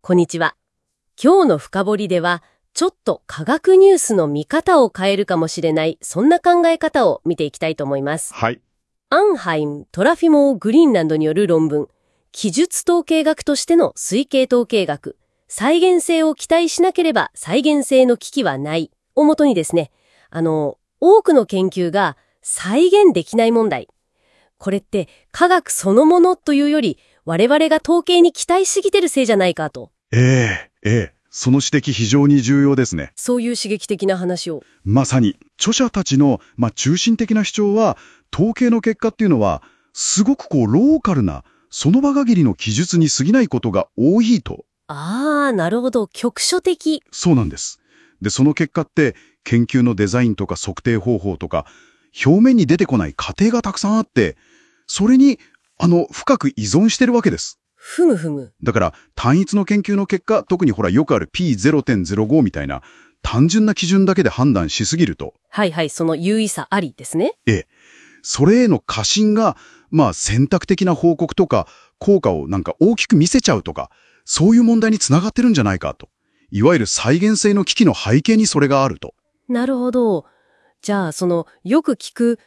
こんにちは。今日の深掘りでは、ちょっと科学ニュースの見方を変えるかもしれない、そんな考え方を見ていきたいと思います。 はい。 アンハイム・トラフィモー・グリーンランドによる論文、記述統計学としての推計統計学、再現性を期待しなければ再現性の危機はないをもとにですね、多くの研究が再現できない問題。これって科学そのものというより、我々が統計に期待しすぎてるせいじゃないかと。 その指摘非常に重要ですね。 そういう刺激的な話を。 まさに、著者たちの、中心的な主張は、統計の結果っていうのは、すごくローカルな、その場限りの記述に過ぎないことが多いと。 なるほど。局所的。 そうなんです。で、その結果って、研究のデザインとか測定方法とか、表面に出てこない過程がたくさんあって、それに、深く依存してるわけです。 ふむふむ。 だから、単一の研究の結果、特によくある P0.05 みたいな、単純な基準だけで判断しすぎると。 はいはい、その優位さありですね。 それへの過信が、選択的な報告とか、効果を大きく見せちゃうとか、そういう問題につながってるんじゃないかと。いわゆる再現性の危機の背景にそれがあると。 なるほど。じゃあ、よく聞く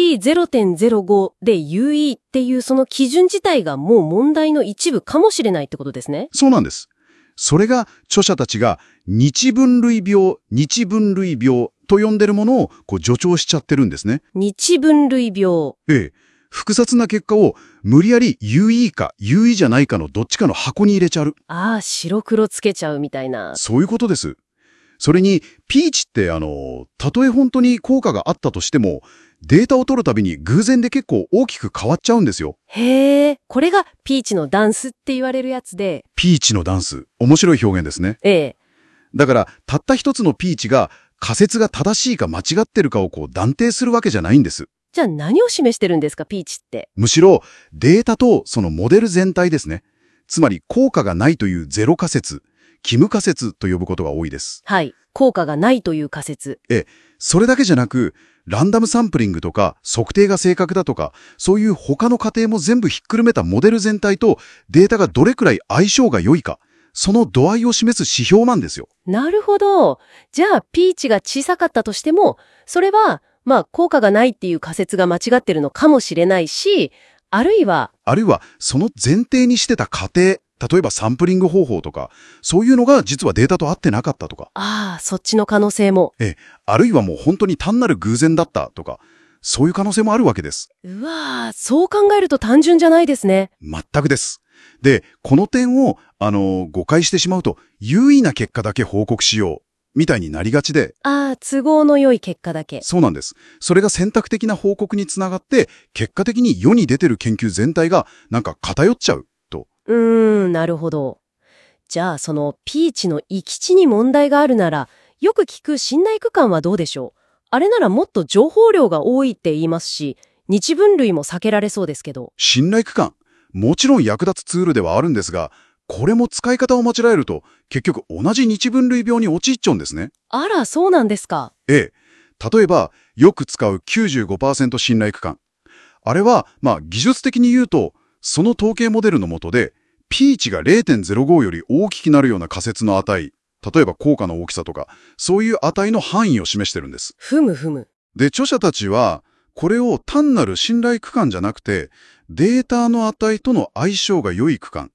P0.05 で優位っていうその基準自体がもう問題の一部かもしれないってことですね。 そうなんです。それが著者たちが日分類病と呼んでるものを助長しちゃってるんですね。 日分類病。 複雑な結果を無理やり有意か有意じゃないかのどっちかの箱に入れちゃう。 白黒つけちゃうみたいな。 そういうことです。それに、ピーチってたとえ本当に効果があったとしても、データを取るたびに偶然で結構大きく変わっちゃうんですよ。 へー、これがピーチのダンスって言われるやつで。 ピーチのダンス、面白い表現ですね。だから、たった一つのピーチが仮説が正しいか間違ってるかを断定するわけじゃないんです。 じゃあ何を示してるんですか、ピーチって。 むしろ、データとそのモデル全体ですね。つまり、効果がないというゼロ仮説、キム仮説と呼ぶことが多いです。 はい。効果がないという仮説。 それだけじゃなく、ランダムサンプリングとか、測定が正確だとか、そういう他の過程も全部ひっくるめたモデル全体とデータがどれくらい相性が良いか、その度合いを示す指標なんですよ。 なるほど。じゃあ、ピーチが小さかったとしても、それは、効果がないっていう仮説が間違ってるのかもしれないし、あるいは、 その前提にしてた過程、例えばサンプリング方法とか、そういうのが実はデータと合ってなかったとか。 そっちの可能性も。 あるいはもう本当に単なる偶然だったとか、そういう可能性もあるわけです。 そう考えると単純じゃないですね。 全くです。で、この点を、誤解してしまうと、優位な結果だけ報告しよう、みたいになりがちで。 都合の良い結果だけ。 そうなんです。それが選択的な報告につながって、結果的に世に出てる研究全体が偏っちゃう。 なるほど。じゃあそのピーチの行き地に問題があるなら、よく聞く信頼区間はどうでしょう？あれならもっと情報量が多いって言いますし、日分類も避けられそうですけど。 信頼区間、もちろん役立つツールではあるんですが、これも使い方を間違えると、結局同じ日分類病に陥っちゃうんですね。 そうなんですか。 例えば、よく使う 95% 信頼区間。あれは、技術的に言うと、その統計モデルの下で、ピーチが 0.05 より大きくなるような仮説の値、例えば効果の大きさとか、そういう値の範囲を示してるんです。 ふむふむ。 で、著者たちは、これを単なる信頼区間じゃなくて、データの値との相性が良い区間、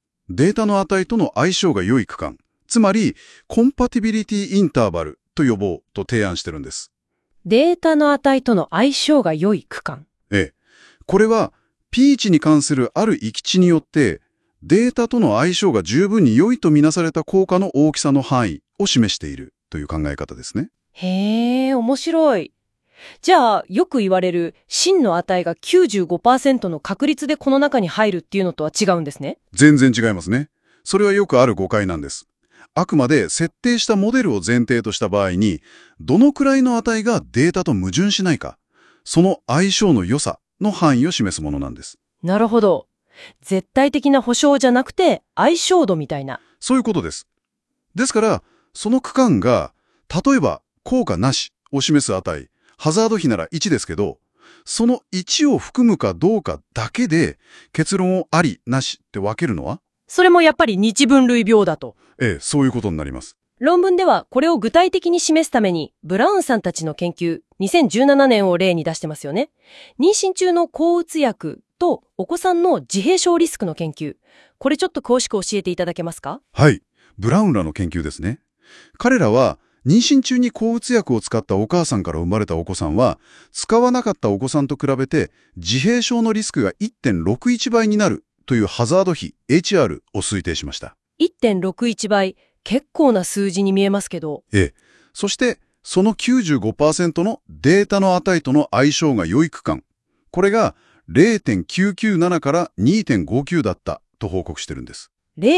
つまり、コンパティビリティインターバルと呼ぼうと提案してるんです。 データの値との相性が良い区間。 これは、ピーチに関するある行き地によって、データとの相性が十分に良いとみなされた効果の大きさの範囲を示しているという考え方ですね。 面白い。じゃあ、よく言われる真の値が 95% の確率でこの中に入るっていうのとは違うんですね。 全然違いますね。それはよくある誤解なんです。あくまで設定したモデルを前提とした場合に、どのくらいの値がデータと矛盾しないか、その相性の良さの範囲を示すものなんです。 なるほど。絶対的な保証じゃなくて相性度みたいな。 そういうことです。ですから、その区間が、例えば効果なしを示す値、ハザード比なら1ですけど、その1を含むかどうかだけで結論をありなしって分けるのは、 それもやっぱり日分類病だと。 そういうことになります。 論文ではこれを具体的に示すために、ブラウンさんたちの研究、2017年を例に出してますよね。妊娠中の抗うつ薬とお子さんの自閉症リスクの研究。これちょっと詳しく教えていただけますか？ はい。ブラウンらの研究ですね。彼らは、妊娠中に抗うつ薬を使ったお母さんから生まれたお子さんは、使わなかったお子さんと比べて、自閉症のリスクが 1.61 倍になるというハザード比 HR を推定しました。 1.61 倍。結構な数字に見えますけど。 そして、その 95% のデータの値との相性が良い区間。これが 0.997 から 2.59 だったと報告してるんです。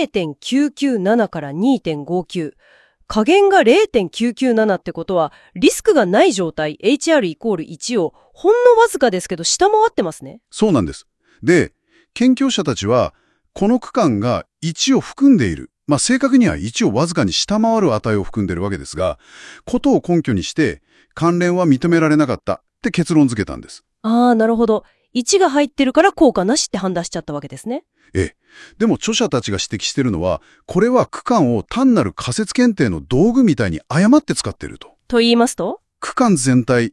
0.997 から 2.59。加減が 0.997 ってことは、リスクがない状態 HR イコール1をほんのわずかですけど下回ってますね。 そうなんです。で、研究者たちは、この区間が1を含んでいる。正確には1をわずかに下回る値を含んでいるわけですが、ことを根拠にして関連は認められなかったって結論付けたんです。 なるほど。1が入ってるから効果なしって判断しちゃったわけですね。 でも著者たちが指摘しているのは、これは区間を単なる仮説検定の道具みたいに誤って使っていると。 と言いますと？ 区間全体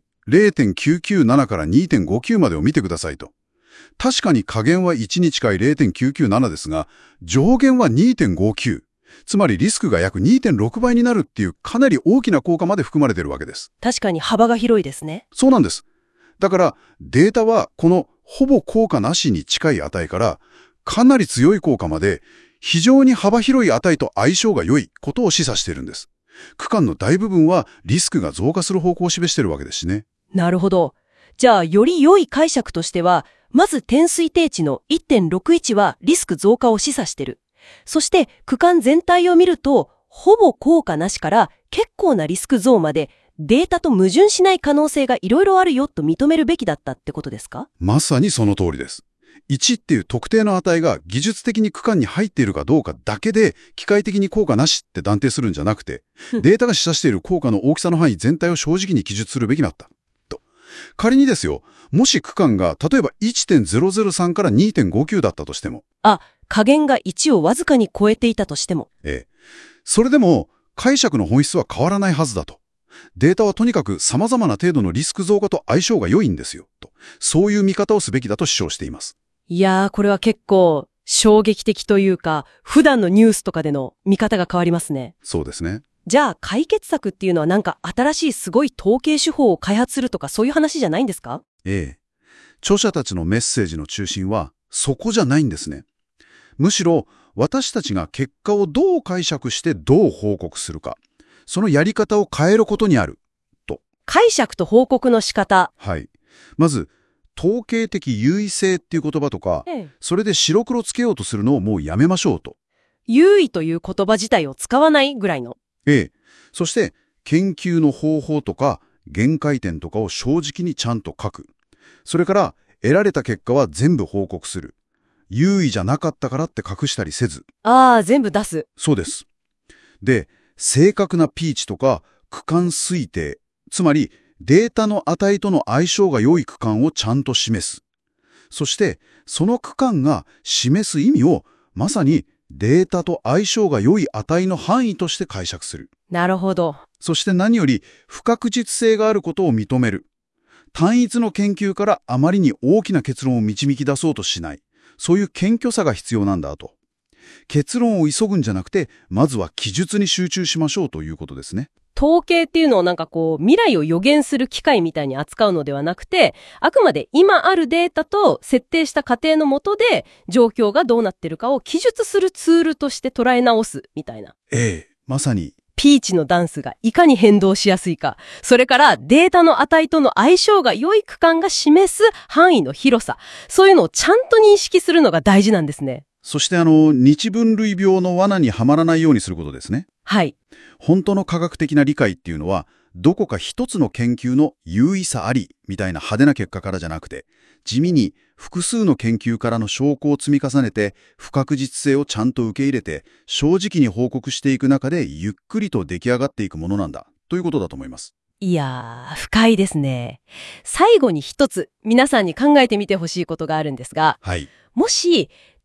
0.997 から 2.59 までを見てくださいと。確かに下限は1に近い 0.997 ですが、上限は 2.59。つまりリスクが約 2.6 倍になるっていうかなり大きな効果まで含まれているわけです。 確かに幅が広いですね。 そうなんです。だからデータはこのほぼ効果なしに近い値からかなり強い効果まで非常に幅広い値と相性が良いことを示唆しているんです。区間の大部分はリスクが増加する方向を示しているわけですしね。 なるほど。じゃあより良い解釈としては、まず点推定値の 1.61 はリスク増加を示唆している。そして区間全体を見ると、ほぼ効果なしから結構なリスク増までデータと矛盾しない可能性がいろいろあるよと認めるべきだったってことですか？ まさにその通りです。1っていう特定の値が技術的に区間に入っているかどうかだけで機械的に効果なしって断定するんじゃなくて、データが示唆している効果の大きさの範囲全体を正直に記述するべきだった。と。仮にですよ、もし区間が例えば 1.003 から 2.59 だったとしても。 加減が1をわずかに超えていたとしても。 それでも解釈の本質は変わらないはずだと。データはとにかく様々な程度のリスク増加と相性が良いんですよ。と。そういう見方をすべきだと主張しています。 いやー、これは結構衝撃的というか、普段のニュースとかでの見方が変わりますね。 そうですね。 じゃあ解決策っていうのはなんか新しいすごい統計手法を開発するとかそういう話じゃないんですか？ 著者たちのメッセージの中心はそこじゃないんですね。むしろ私たちが結果をどう解釈してどう報告するか、そのやり方を変えることにあると。 解釈と報告の仕方。 はい。まず統計的優位性っていう言葉とか、それで白黒つけようとするのをもうやめましょうと。 優位という言葉自体を使わないぐらいの。 そして研究の方法とか限界点とかを正直にちゃんと書く。それから得られた結果は全部報告する。優位じゃなかったからって隠したりせず。 全部出す。 そうです。で、正確なピーチとか区間推定、つまりデータの値との相性が良い区間をちゃんと示す。そして、その区間が示す意味をまさにデータと相性が良い値の範囲として解釈する。 なるほど。 そして何より不確実性があることを認める。単一の研究からあまりに大きな結論を導き出そうとしない。そういう謙虚さが必要なんだと。結論を急ぐんじゃなくて、まずは記述に集中しましょうということですね。 統計っていうのをなんか未来を予言する機械みたいに扱うのではなくて、あくまで今あるデータと設定した過程の下で状況がどうなってるかを記述するツールとして捉え直すみたいな。 まさに。 ピーチのダンスがいかに変動しやすいか、それからデータの値との相性が良い区間が示す範囲の広さ、そういうのをちゃんと認識するのが大事なんですね。 そして日分類病の罠にはまらないようにすることですね。 はい。 本当の科学的な理解っていうのは、どこか一つの研究の優位さありみたいな派手な結果からじゃなくて、地味に複数の研究からの証拠を積み重ねて、不確実性をちゃんと受け入れて、正直に報告していく中でゆっくりと出来上がっていくものなんだ、ということだと思います。 いやー、深いですね。最後に一つ、皆さんに考えてみてほしいことがあるんですが、 はい。 もし、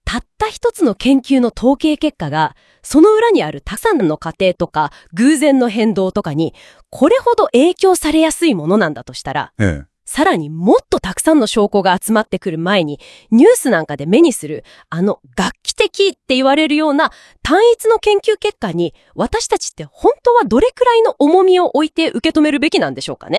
たった一つの研究の統計結果が、その裏にあるたくさんの過程とか偶然の変動とかにこれほど影響されやすいものなんだとしたら、さらにもっとたくさんの証拠が集まってくる前にニュースなんかで目にする楽器的って言われるような単一の研究結果に私たちって本当はどれくらいの重みを置いて受け止めるべきなんでしょうかね。